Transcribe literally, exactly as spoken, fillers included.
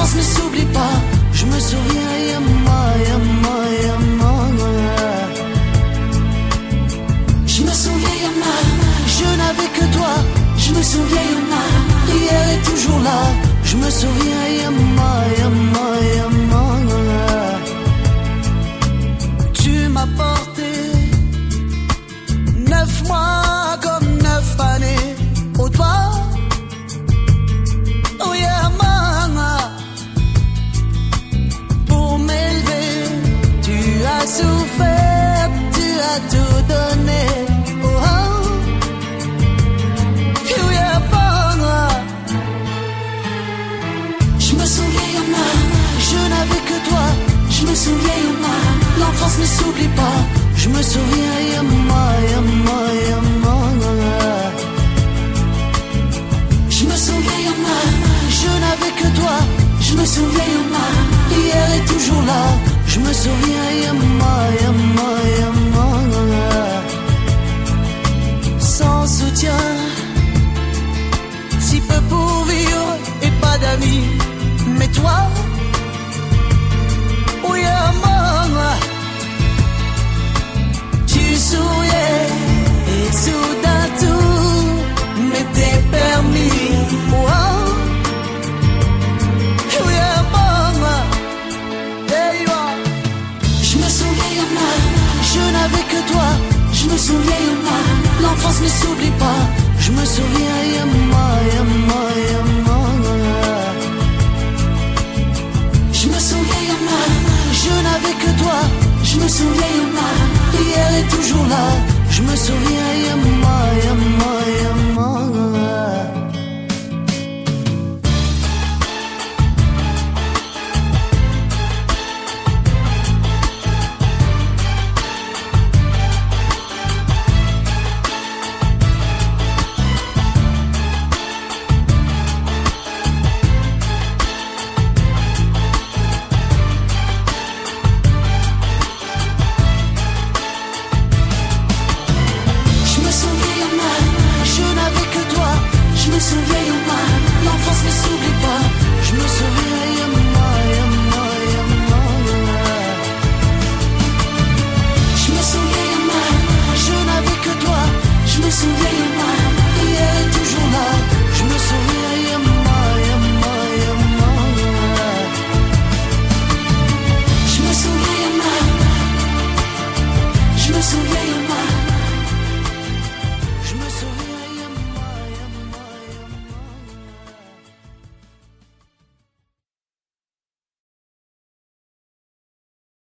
L'enfance ne s'oublie pas. Je me souviens, yama, yama, yama. Je me souviens, yama. Je n'avais que toi. Je me souviens, yama. Hier est toujours là. Je me souviens, yama, yama, yama. Tu m'as porté neuf mois comme neuf années au doigt. Oh yeah, mama. Pour m'élever, tu as souffert, tu as tout donné. Oh, oh. Oh yeah, mama. Je me souviens, yama. Je n'avais que toi. Je me souviens, yama. L'enfance ne s'oublie pas. Je me souviens, yama, yama, yama. Je me souviens, yama. Je n'avais que toi. Je me souviens, yama. Hier est toujours là. Je me souviens, yama, yama, yama. Sans soutien.